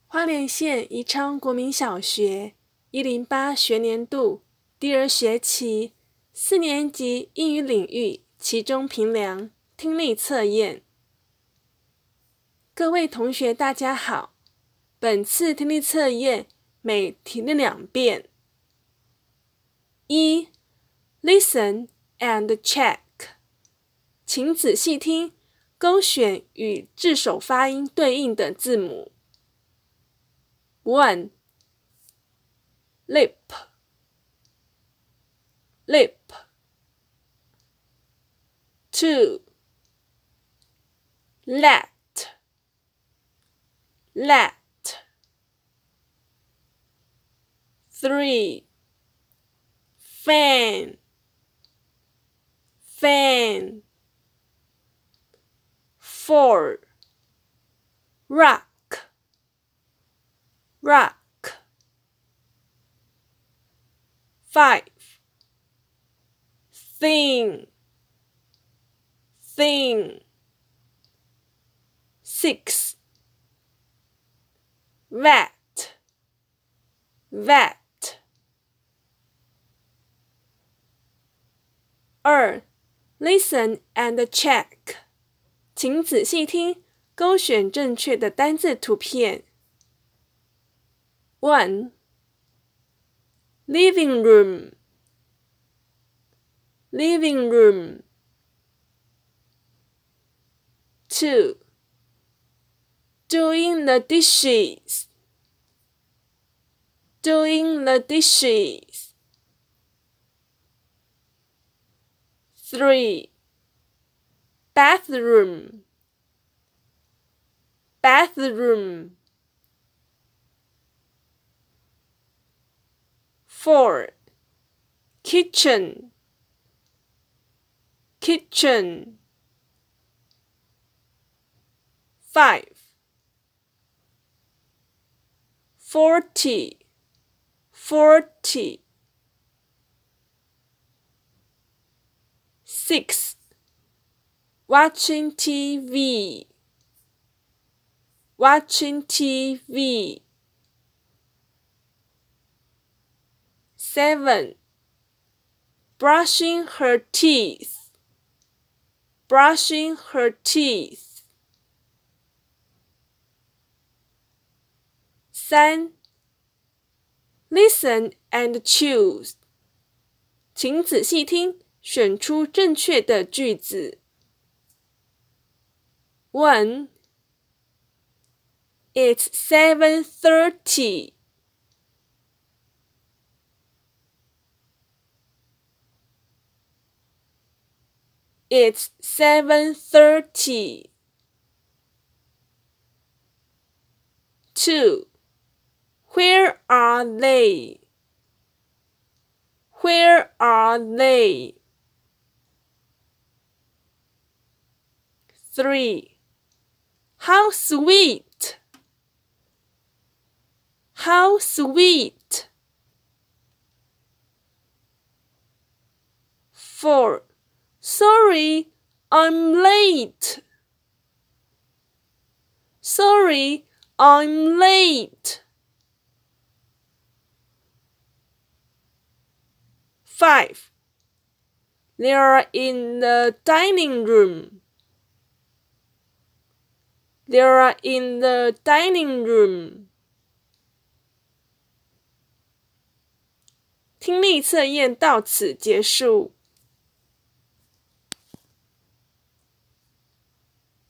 花莲县宜昌国民小学108学年度第2学期4年级英语领域期中评量听力测验。各位同学大家好，本次听力测验每听力2遍。1. Listen and check， 请仔细听，勾选与字首发音对应的字母。1. Lip Lip 2. Let Let 3. Fan Fan 4. Rock Rock 5. Thing Thing 6. Vet Vet 2. Listen and check， 请仔细听，勾选正确的单字图片。1. Living room Living room 2. Doing the dishes Doing the dishes 3. Bathroom Bathroom 4. Kitchen Kitchen 5. 40 40 6. Watching TV Watching TV 7. Brushing her teeth Brushing her teeth 3. Listen and choose， 请仔细听，选出正确的句子。1. It's 7:30. It's 7:30. 2. Where are they? Where are they? 3. How sweet! How sweet! 4. Sorry, I'm late. Sorry, I'm late. 5. They're in the dining room. They're in the dining room. 听力测验到此结束。